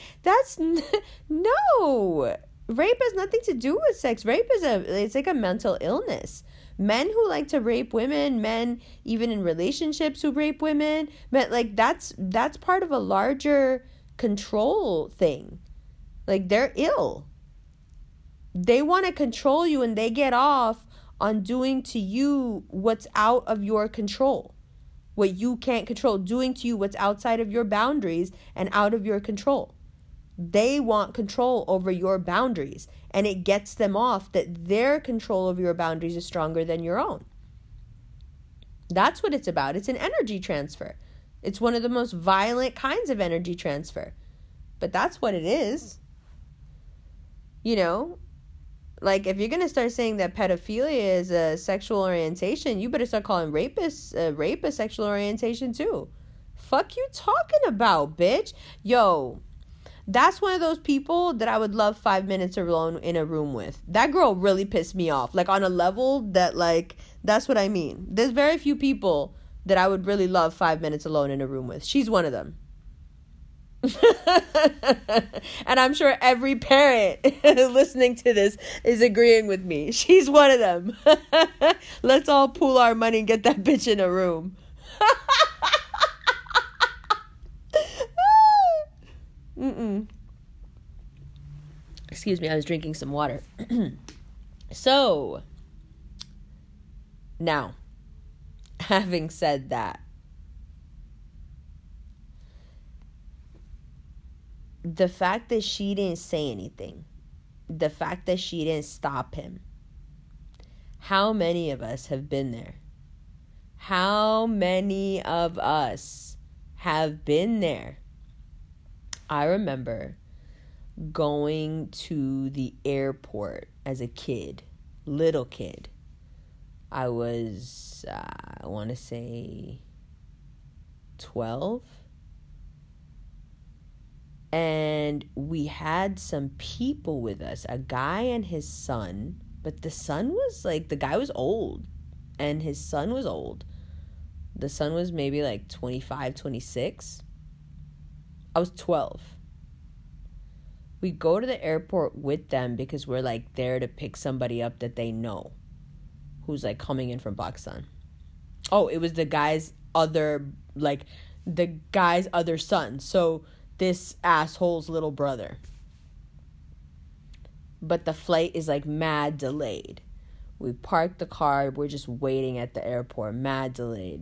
[SPEAKER 1] No. Rape has nothing to do with sex. Rape it's like a mental illness. Men who like to rape women, men even in relationships who rape women, but like that's part of a larger control thing. Like, they're ill. They want to control you, and they get off on doing to you what's out of your control, what you can't control, doing to you what's outside of your boundaries and out of your control. They want control over your boundaries, and it gets them off that their control of your boundaries is stronger than your own. That's what it's about. It's an energy transfer. It's one of the most violent kinds of energy transfer. But that's what it is. You know, like if you're going to start saying that pedophilia is a sexual orientation, you better start calling rape a sexual orientation too. Fuck you talking about, bitch. Yo, that's one of those people that I would love 5 minutes alone in a room with. That girl really pissed me off. Like on a level that like, that's what I mean. There's very few people that I would really love 5 minutes alone in a room with. She's one of them. And I'm sure every parent listening to this is agreeing with me. She's one of them. Let's all pool our money and get that bitch in a room. Excuse me, I was drinking some water. So, now, having said that, the fact that she didn't say anything, the fact that she didn't stop him, how many of us have been there? How many of us have been there? I remember going to the airport as a kid, little kid. I was, I want to say 12. And we had some people with us, a guy and his son. But the son was like, the guy was old and his son was old. The son was maybe like 25, 26. I was 12. We go to the airport with them because we're like there to pick somebody up that they know who's like coming in from Pakistan. Oh, it was the guy's other son. So this asshole's little brother. But the flight is like mad delayed. We parked the car. We're just waiting at the airport. Mad delayed.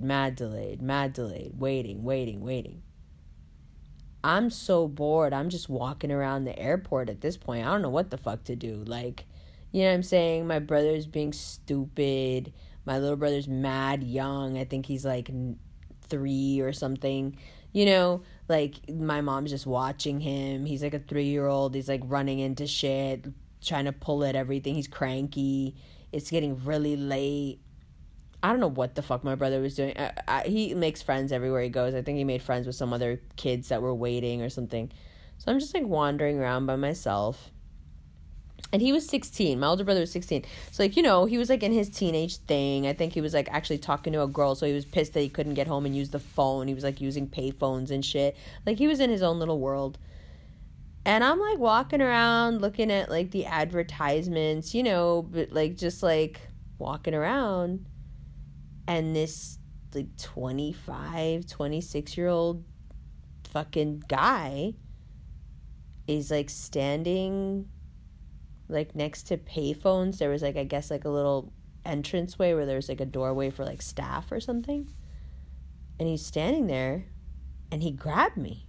[SPEAKER 1] Waiting. I'm so bored. I'm just walking around the airport at this point. I don't know what the fuck to do. Like, you know what I'm saying? My brother's being stupid. My little brother's mad young. I think he's like 3 or something. You know, like my mom's just watching him. He's like a 3-year-old. He's like running into shit, trying to pull at everything. He's cranky. It's getting really late. I don't know what the fuck my brother was doing. He makes friends everywhere he goes. I think he made friends with some other kids that were waiting or something. So I'm just like wandering around by myself. And he was 16. My older brother was 16. So like, you know, he was like in his teenage thing. I think he was like actually talking to a girl. So he was pissed that he couldn't get home and use the phone. He was like using pay phones and shit. Like he was in his own little world. And I'm like walking around looking at like the advertisements, you know, but like just like walking around. And this like 25, 26-year-old fucking guy is like standing like next to payphones. There was like, I guess like a little entranceway where there was like a doorway for like staff or something. And he's standing there and he grabbed me.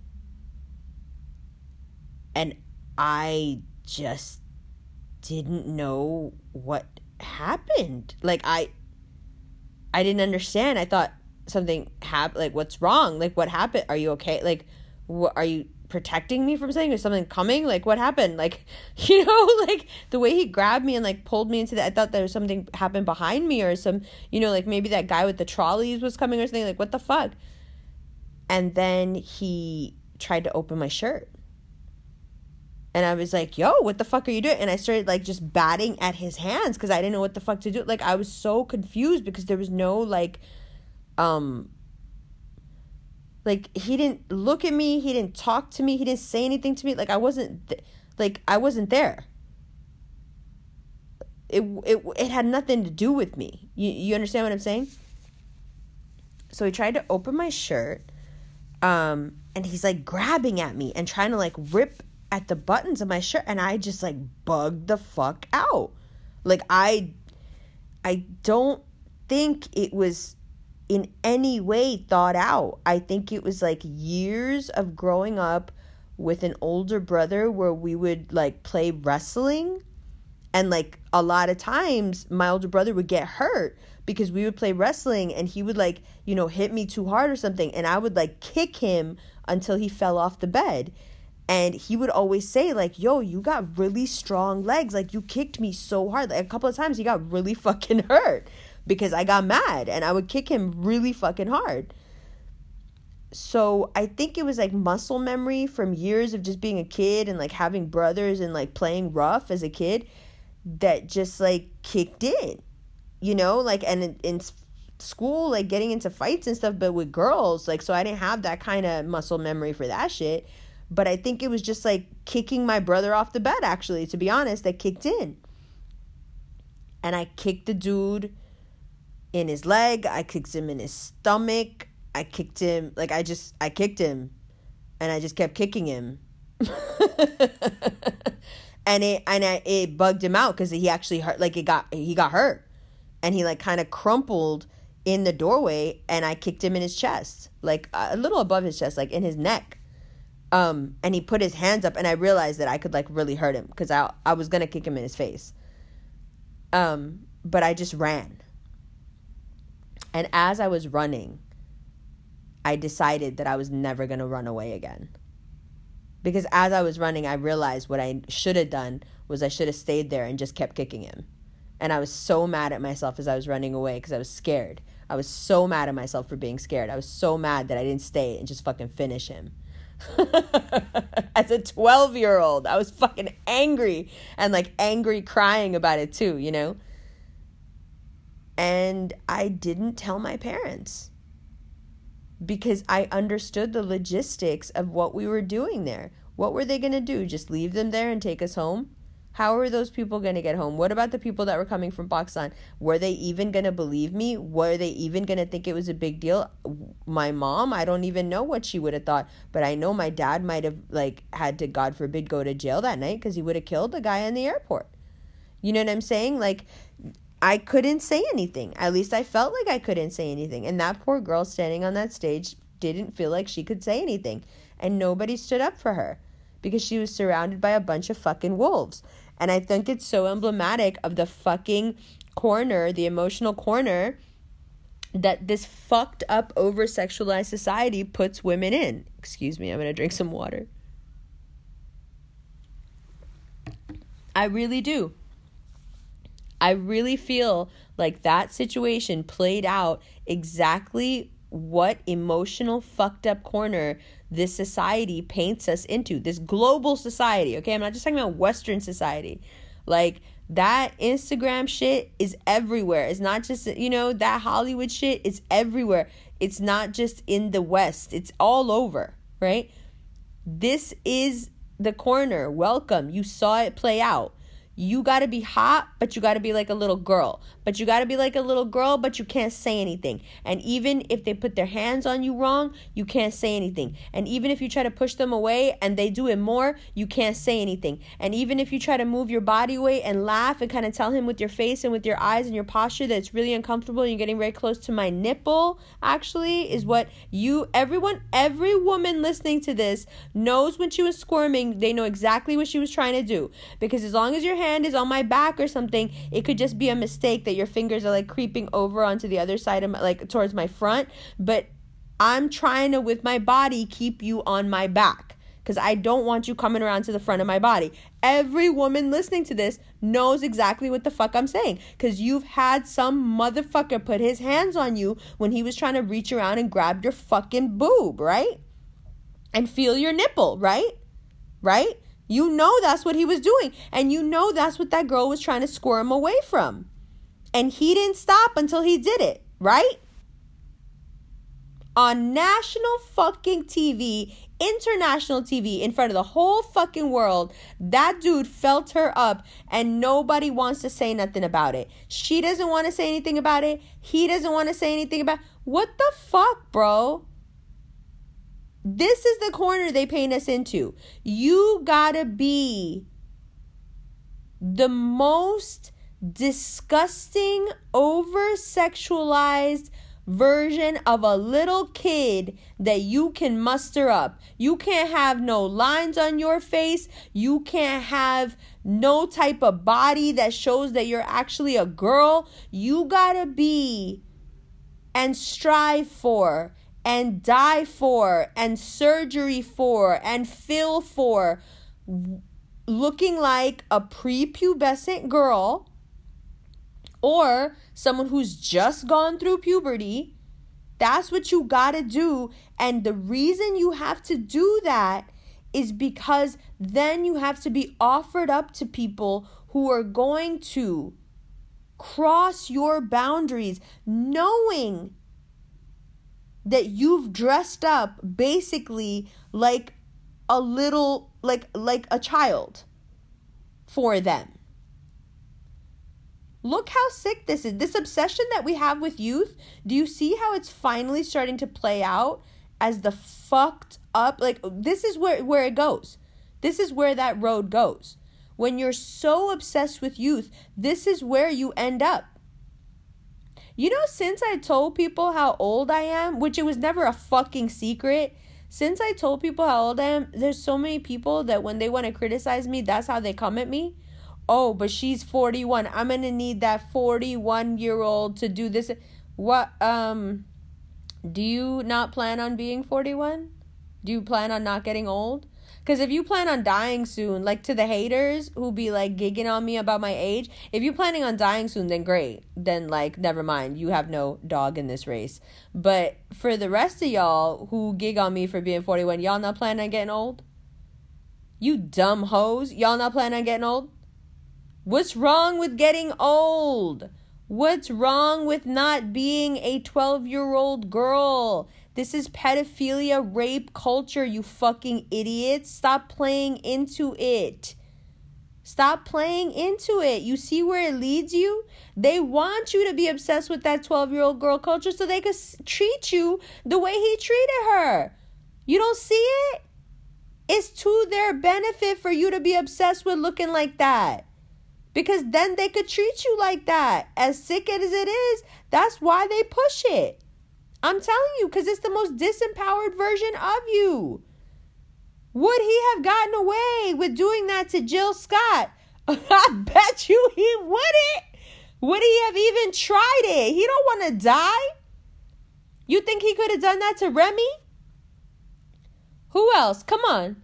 [SPEAKER 1] And I just didn't know what happened. Like I didn't understand. I thought something happened. Like, what's wrong? Like, what happened? Are you okay? Like, are you protecting me from something? Is something coming? Like, what happened? Like, you know, like the way he grabbed me and like pulled me into I thought there was something happened behind me or some, you know, like maybe that guy with the trolleys was coming or something. Like, what the fuck? And then he tried to open my shirt. And I was like, yo, what the fuck are you doing? And I started like just batting at his hands because I didn't know what the fuck to do. Like I was so confused because there was no like he didn't look at me. He didn't talk to me. He didn't say anything to me. Like I wasn't there. It had nothing to do with me. You understand what I'm saying? So he tried to open my shirt. And he's like grabbing at me and trying to like rip at the buttons of my shirt, and I just like bugged the fuck out. Like I don't think it was in any way thought out. I think it was like years of growing up with an older brother where we would like play wrestling, and like a lot of times my older brother would get hurt because we would play wrestling and he would like, you know, hit me too hard or something, and I would like kick him until he fell off the bed. And he would always say like, yo, you got really strong legs. Like you kicked me so hard. Like a couple of times he got really fucking hurt because I got mad and I would kick him really fucking hard. So I think it was like muscle memory from years of just being a kid and like having brothers and like playing rough as a kid that just like kicked in, you know, like, and in school, like getting into fights and stuff, but with girls, like, so I didn't have that kind of muscle memory for that shit. But I think it was just like kicking my brother off the bed, actually, to be honest, that kicked in. And I kicked the dude in his leg. I kicked him in his stomach. I kicked him, like I kicked him and I just kept kicking him. And it bugged him out because he actually hurt, like he got hurt. And he like kind of crumpled in the doorway, and I kicked him in his chest, like a little above his chest, like in his neck. And he put his hands up, and I realized that I could like really hurt him because I was going to kick him in his face. But I just ran. And as I was running, I decided that I was never going to run away again. Because as I was running, I realized what I should have done was I should have stayed there and just kept kicking him. And I was so mad at myself as I was running away because I was scared. I was so mad at myself for being scared. I was so mad that I didn't stay and just fucking finish him. As a 12-year-old, I was fucking angry and like angry crying about it too, you know? And I didn't tell my parents because I understood the logistics of what we were doing there. What were they going to do? Just leave them there and take us home? How are those people going to get home? What about the people that were coming from Pakistan? Were they even going to believe me? Were they even going to think it was a big deal? My mom, I don't even know what she would have thought. But I know my dad might have like had to, God forbid, go to jail that night because he would have killed the guy in the airport. You know what I'm saying? Like, I couldn't say anything. At least I felt like I couldn't say anything. And that poor girl standing on that stage didn't feel like she could say anything. And nobody stood up for her because she was surrounded by a bunch of fucking wolves. And I think it's so emblematic of the fucking corner, the emotional corner that this fucked up over-sexualized society puts women in. Excuse me, I'm going to drink some water. I really do. I really feel like that situation played out exactly what emotional fucked up corner this society paints us into, this global society. Okay, I'm not just talking about Western society. Like, that Instagram shit is everywhere. It's not just, you know, that Hollywood shit is everywhere. It's not just in the West. It's all over, right? This is the corner. Welcome. You saw it play out. You got to be hot, but you got to be like a little girl. But you got to be like a little girl, but you can't say anything. And even if they put their hands on you wrong, you can't say anything. And even if you try to push them away and they do it more, you can't say anything. And even if you try to move your body weight and laugh and kind of tell him with your face and with your eyes and your posture that it's really uncomfortable and you're getting very close to my nipple, actually, is what every woman listening to this knows when she was squirming, they know exactly what she was trying to do. Because as long as your hand is on my back or something, it could just be a mistake that your fingers are like creeping over onto the other side of my, like towards my front, but I'm trying to with my body keep you on my back because I don't want you coming around to the front of my body. Every woman listening to this knows exactly what the fuck I'm saying because you've had some motherfucker put his hands on you when he was trying to reach around and grab your fucking boob, right? And feel your nipple, right? You know that's what he was doing. And you know that's what that girl was trying to squirm away from. And he didn't stop until he did it, right? On national fucking TV, international TV, in front of the whole fucking world, that dude felt her up and nobody wants to say nothing about it. She doesn't want to say anything about it. He doesn't want to say anything about it. What the fuck, bro? This is the corner they paint us into. You gotta be the most disgusting, over-sexualized version of a little kid that you can muster up. You can't have no lines on your face. You can't have no type of body that shows that you're actually a girl. You gotta be and strive for and die for and surgery for and fill for looking like a prepubescent girl or someone who's just gone through puberty. That's what you gotta do. And the reason you have to do that is because then you have to be offered up to people who are going to cross your boundaries, knowing that you've dressed up basically like a little, like a child for them. Look how sick this is. This obsession that we have with youth, do you see how it's finally starting to play out as the fucked up, like this is where it goes. This is where that road goes. When you're so obsessed with youth, this is where you end up. You know, since I told people how old I am, which it was never a fucking secret, since I told people how old I am, there's so many people that when they want to criticize me, that's how they come at me. Oh, but she's 41. I'm going to need that 41-year-old to do this. What, do you not plan on being 41? Do you plan on not getting old? Because if you plan on dying soon, like to the haters who be like gigging on me about my age, if you're planning on dying soon, then great. Then like, never mind. You have no dog in this race. But for the rest of y'all who gig on me for being 41, y'all not planning on getting old? You dumb hoes. Y'all not planning on getting old? What's wrong with getting old? What's wrong with not being a 12-year-old girl? This is pedophilia, rape culture, you fucking idiots. Stop playing into it. Stop playing into it. You see where it leads you? They want you to be obsessed with that 12-year-old girl culture so they could treat you the way he treated her. You don't see it? It's to their benefit for you to be obsessed with looking like that. Because then they could treat you like that. As sick as it is, that's why they push it. I'm telling you, because it's the most disempowered version of you. Would he have gotten away with doing that to Jill Scott? I bet you he wouldn't. Would he have even tried it? He don't want to die. You think he could have done that to Remy? Who else? Come on.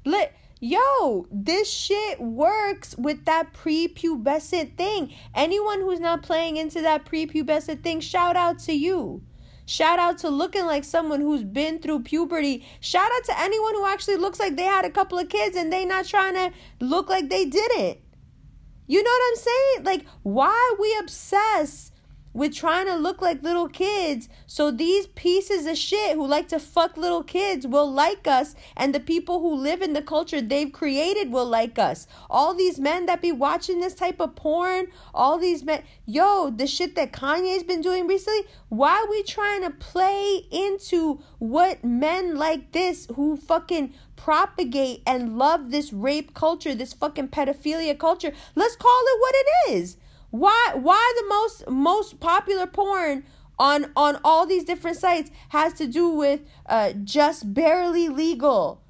[SPEAKER 1] Yo, this shit works with that prepubescent thing. Anyone who's not playing into that prepubescent thing, shout out to you. Shout out to looking like someone who's been through puberty. Shout out to anyone who actually looks like they had a couple of kids and they not trying to look like they didn't. You know what I'm saying? Like, why we obsess with trying to look like little kids so these pieces of shit who like to fuck little kids will like us, and the people who live in the culture they've created will like us. All these men that be watching this type of porn, all these men, yo, the shit that Kanye's been doing recently, why are we trying to play into what men like this who fucking propagate and love this rape culture, this fucking pedophilia culture, let's call it what it is. Why the most popular porn on all these different sites has to do with just barely legal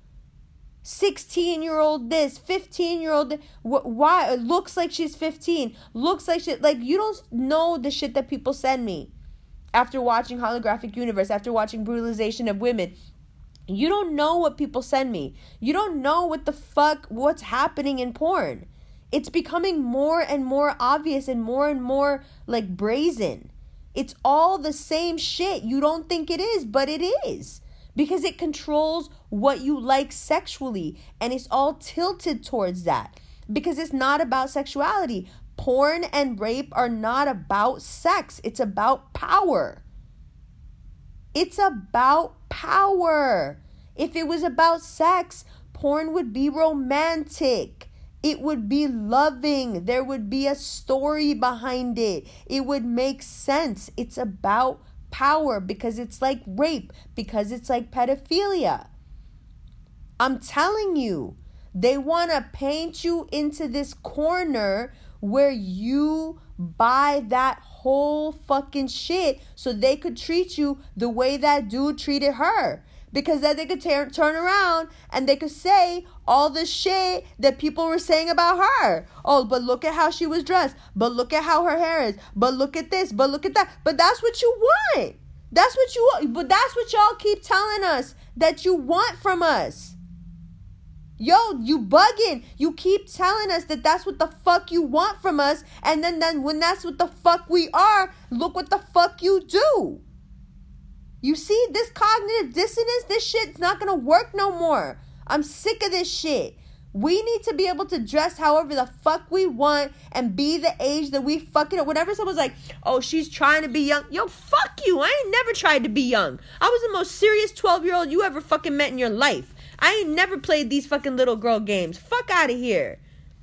[SPEAKER 1] 16-year-old this, 15-year-old why it looks like she's 15, looks like shit. Like, you don't know the shit that people send me after watching Holographic Universe, after watching Brutalization of Women. You don't know what people send me. You don't know what's happening in porn. It's becoming more and more obvious and more like brazen. It's all the same shit. You don't think it is, but it is. Because it controls what you like sexually. And it's all tilted towards that. Because it's not about sexuality. Porn and rape are not about sex. It's about power. It's about power. If it was about sex, porn would be romantic. It would be loving. There would be a story behind it. It would make sense. It's about power because it's like rape, because it's like pedophilia. I'm telling you, they want to paint you into this corner where you buy that whole fucking shit so they could treat you the way that dude treated her. Because then they could turn around and they could say all the shit that people were saying about her. Oh, but look at how she was dressed. But look at how her hair is. But look at this. But look at that. But that's what you want. That's what you want. But that's what y'all keep telling us that you want from us. Yo, you bugging. You keep telling us that that's what the fuck you want from us. And then when that's what the fuck we are, look what the fuck you do. You see, this cognitive dissonance, this shit's not going to work no more. I'm sick of this shit. We need to be able to dress however the fuck we want and be the age that we fucking... Whenever someone's like, oh, she's trying to be young. Yo, fuck you. I ain't never tried to be young. I was the most serious 12-year-old you ever fucking met in your life. I ain't never played these fucking little girl games. Fuck out of here.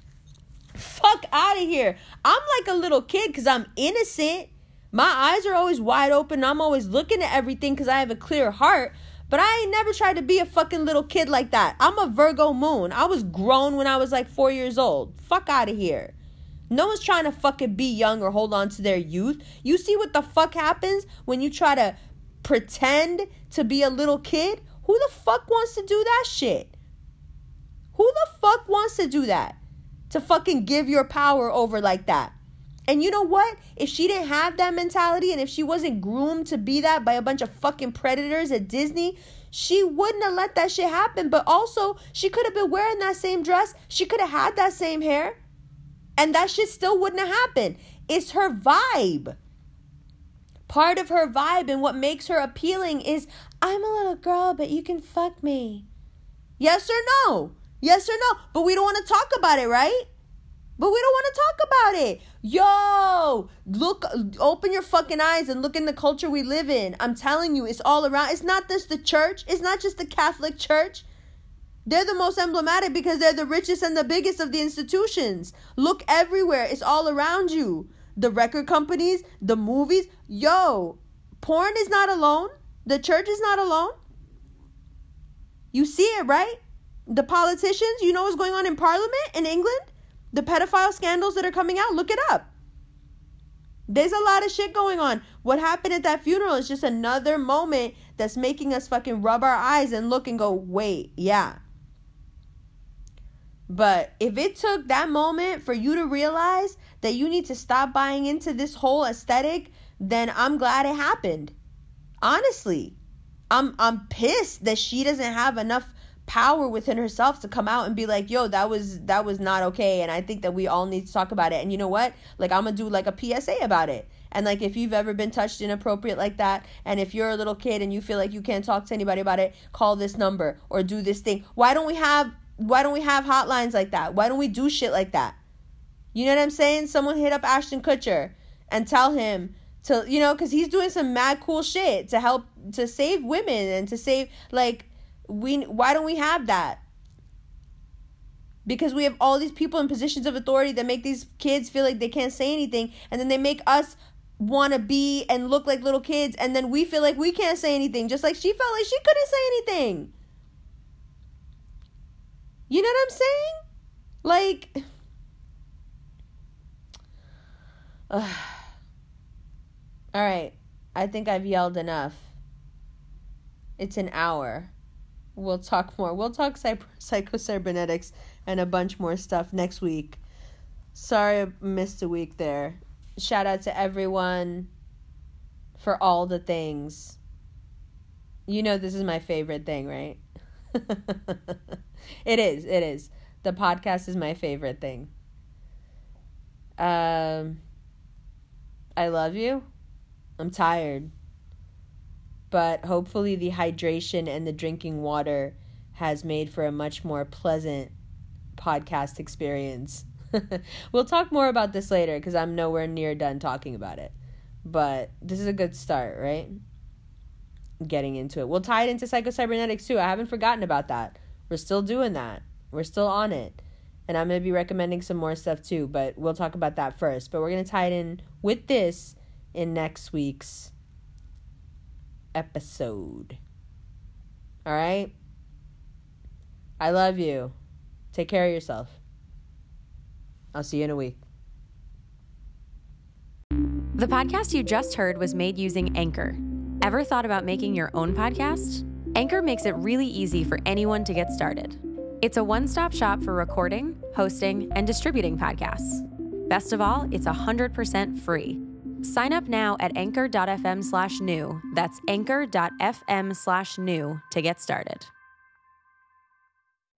[SPEAKER 1] Fuck out of here. I'm like a little kid because I'm innocent. My eyes are always wide open. I'm always looking at everything because I have a clear heart. But I ain't never tried to be a fucking little kid like that. I'm a Virgo moon. I was grown when I was like 4 years old. Fuck out of here. No one's trying to fucking be young or hold on to their youth. You see what the fuck happens when you try to pretend to be a little kid? Who the fuck wants to do that shit? Who the fuck wants to do that? To fucking give your power over like that? And you know what? If she didn't have that mentality and if she wasn't groomed to be that by a bunch of fucking predators at Disney, she wouldn't have let that shit happen. But also, she could have been wearing that same dress. She could have had that same hair. And that shit still wouldn't have happened. It's her vibe. Part of her vibe and what makes her appealing is, I'm a little girl, but you can fuck me. Yes or no? Yes or no? But we don't want to talk about it, right? But we don't want to talk about it. Yo, look, open your fucking eyes and look in the culture we live in. I'm telling you, it's all around. It's not just the church. It's not just the Catholic Church. They're the most emblematic because they're the richest and the biggest of the institutions. Look everywhere. It's all around you. The record companies, the movies. Yo, porn is not alone. The church is not alone. You see it, right? The politicians, you know what's going on in Parliament in England? The pedophile scandals that are coming out, look it up. There's a lot of shit going on. What happened at that funeral is just another moment that's making us fucking rub our eyes and look and go, wait, yeah. But if it took that moment for you to realize that you need to stop buying into this whole aesthetic, then I'm glad it happened. Honestly, I'm pissed that she doesn't have enough power within herself to come out and be like, yo, that was not okay, and I think that we all need to talk about it. And you know what, like, I'm gonna do like a PSA about it. And like, if you've ever been touched inappropriate like that, and if you're a little kid and you feel like you can't talk to anybody about it, call this number or do this thing. Why don't we have hotlines like that? Why don't we do shit like that? You know what I'm saying? Someone hit up Ashton Kutcher and tell him to, you know, because he's doing some mad cool shit to help to save women and to save, like, why don't we have that? Because we have all these people in positions of authority that make these kids feel like they can't say anything, and then they make us want to be and look like little kids, and then we feel like we can't say anything, just like she felt like she couldn't say anything. You know what I'm saying? Like, all right, I think I've yelled enough. It's an hour. We'll talk more. We'll talk psycho-cybernetics and a bunch more stuff next week. Sorry I missed a week there. Shout out to everyone for all the things. You know this is my favorite thing, right? It is. The podcast is my favorite thing. I love you. I'm tired. But hopefully the hydration and the drinking water has made for a much more pleasant podcast experience. We'll talk more about this later because I'm nowhere near done talking about it. But this is a good start, right? Getting into it. We'll tie it into psycho-cybernetics too. I haven't forgotten about that. We're still doing that. We're still on it. And I'm going to be recommending some more stuff too. But we'll talk about that first. But we're going to tie it in with this in next week's episode. All right? I love you. Take care of yourself. I'll see you in a week.
[SPEAKER 2] The podcast you just heard was made using Anchor. Ever thought about making your own podcast? Anchor makes it really easy for anyone to get started. It's a one-stop shop for recording, hosting, and distributing podcasts. Best of all, it's 100% free. Sign up now at anchor.fm/new. That's anchor.fm/new to get started.